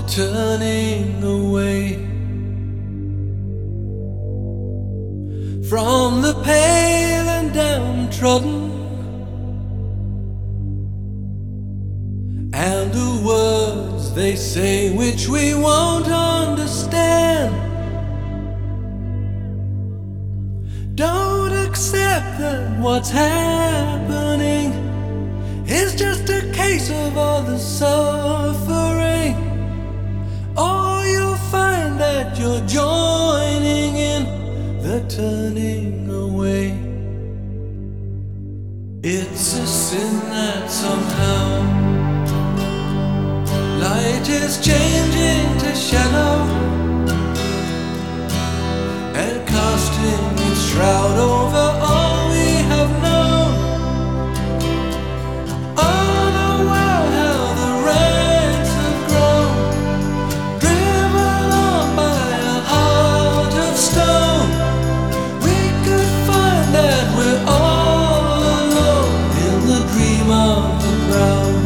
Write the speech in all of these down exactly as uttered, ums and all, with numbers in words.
turning away from the pale and downtrodden, and the words they say which we won't understand. Don't accept that what's happening is just a case of all the suffering, or you'll find that you're joining in the turning away. It's a sin that somehow light is changing to shadow and casting its shroud over all we have known. Oh, the world, how the ranks have grown, driven on by a heart of stone. We could find that we're all alone in the dream of the ground.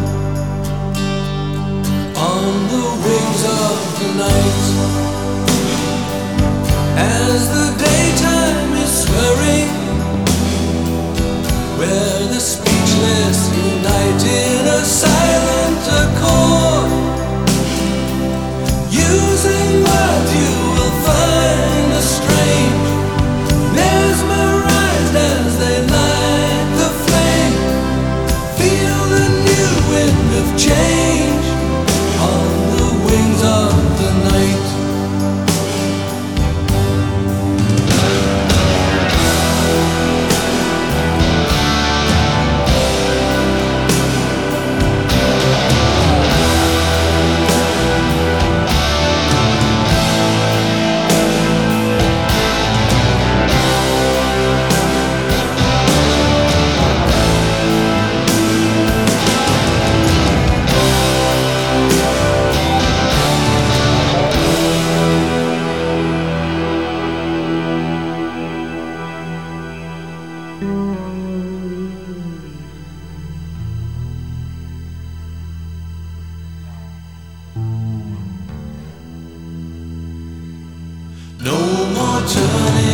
On the wings of the night, as the daytime is swirling, where the speechless unite in a silent accord, using words you will find a strange, mesmerized as they light the flame. Feel the new wind of change on the wings of the night. No more turning